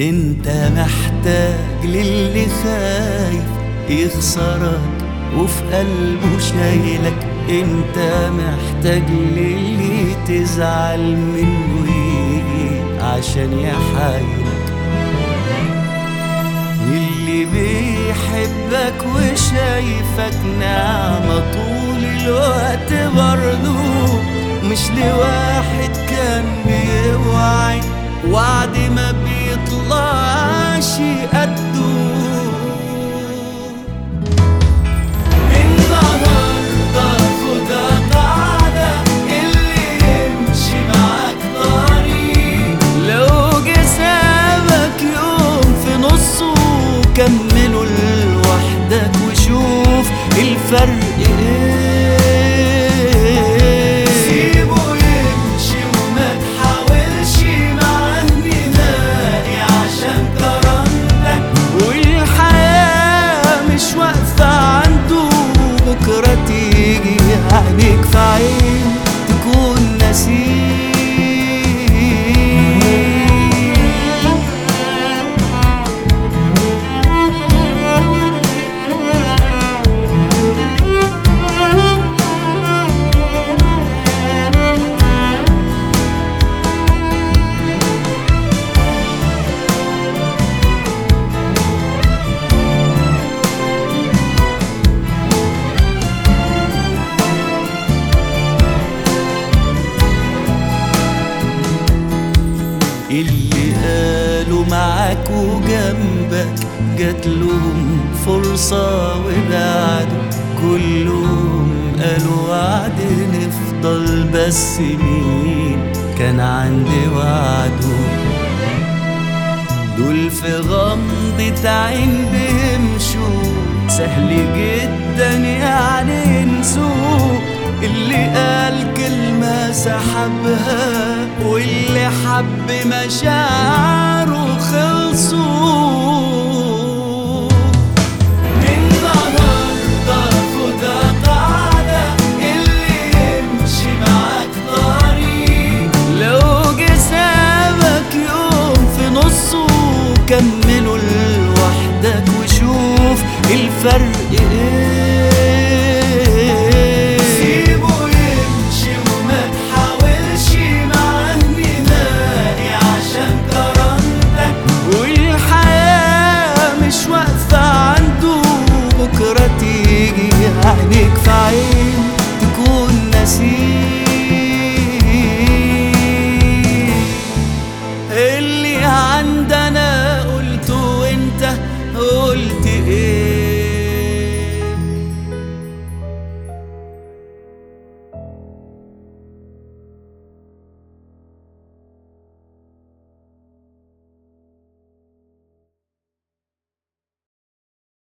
انت محتاج للي خايف يخسرك وفي قلبه شايلك. انت محتاج للي تزعل منه يجي عشان يحايلك. اللي بيحبك وشايفك نعمة طول الوقت برضو، مش لواحد كان بيوعي وعد ما بيطلعش قده. النهارده خدها قاعدة، اللي يمشي معاك طريق لو جه سابك يوم في نصه كمله لوحدك وشوف الفرق ايه. سيبه يمشي وما تحاولش معاه نهائي عشان كرامتك، والحياة مش واقفة عنده. بكرة تيجي عينيك في عين تكون نسيت. اللي قالوا معاك وجنبك جاتلهم فرصة وبعدوا، كلهم قالوا وعد نفضل، بس مين كان عندي وعده؟ دول في غمضة عين بيمشوا سهل جدا يعني ينسوا. اللي قال كلمة سحبها واللي حب مشاعره خلصوا. النهارده خدها قاعدة، اللي يمشي معاك طريق لو جه سابك يوم في نصه كمله لوحدك وشوف الفرق ايه. بكرة تيجي عينيك في عين تكون نسيت.